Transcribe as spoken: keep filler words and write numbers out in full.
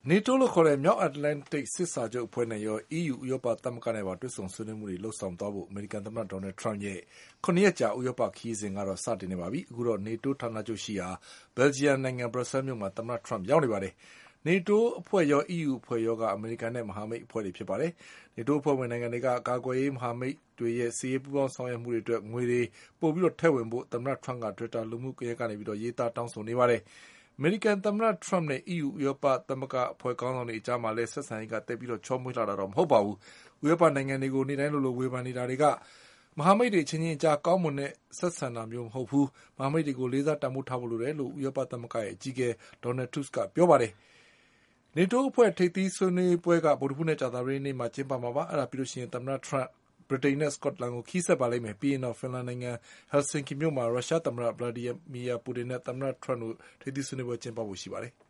NATO လို့ခေါ်တဲ့မြောက်အတ္တလန်တိတ်စစ်စာချုပ်အဖွဲ့နဲ့ရော E U ဥရောပသမဂ္ဂနဲ့ပါတွေ့ဆုံဆွေးနွေးမှုတွေလှုပ်ဆောင်သွားဖို့အမေရိကန်သမ္မတဒေါ်နယ်ထရန့်ရဲ့ခုနှစ်ရက်ကြာဥရောပခရီးစဉ်ကတော့စတင်နေပါပြီအခုတော့ NATO ဌာနချုပ်ရှိရာဘယ်လ်ဂျီယံနိုင်ငံဘရပ်ဆဲမြို့မှာသမ္မတထရန့်ရောက်နေပါတယ်NATO အဖွဲ့ရော E U အဖွဲ့ရောကအမေရိကန်နဲ့မဟာမိတ်အဖွဲ့တွေဖြစ်ပါတယ်။ NATO အဖွဲ့ဝင်နိုင်ငံတွေကကာကွယ်ရေးမဟာမိတ်တွေရဲ့စစ်ရေးပူးပေါင်းဆောင်ရွက်မှုတွေအတွက်ငွေတွေပို့ပြီးထည့်ဝင်ဖို့သမ္မတထရန့်က Twitter လူမှုကွန်ရက်ကနေရေးသားတောင်းဆိုနေပါတယ်။အမေရိကန်သမ္မတထရန့်နဲ့ E U ဥရောပသမဂ္ဂအဖွဲ့ခေါင်းဆောင်တွေအကြားမှာလည်းဆက်ဆံရေးကသိပ်ပြီးချောမွေ့လှတာတော့မဟုတ်ပါဘူး။ဥရောပနိုင်ငံတွေကိုနေ့တိုင်းလိုလိုဝေဖန်နေတာတွေကမဟာမိတ်တွေချင်းချင်းကြားကောင်းမွန်တဲ့ဆက်ဆံတာမျိုးမဟုတ်ဘူး။မဟာမိတ်တွေကိုလေးစားတန်ဖိုးထားဖို့လိုတယ်လို့ဥရောပသမဂ္ဂရဲ့အကြီးအကဲ Donald Tusk ကပြောပါတယ်။ NATO အဖွဲ့ထိပ်သီးဆွေးနွေးပွဲကဗုဒ္ဓဟူးနဲ့ကြာသပတေးနေ့မှာကျင်းပမှာပါ။အဲဒါပြီးရင်သမ္မတထရန့်ဗြိတိန်နဲ့စကော့တလန်ကိုခရီးဆက်ပါလိမ့်မယ်။ပြီးရင်တော့ဖင်လန်နိုင်ငံဟယ်လ်ဆင်ကီမြို့မှာရုရှားသမ္မတဗလာဒီမီယာပူတင်နဲ့သမ္မတထရန့်တို့ထိပ်သီးဆွေးနွေးပွဲကျင်းပဖို့ရှိပါတယ်။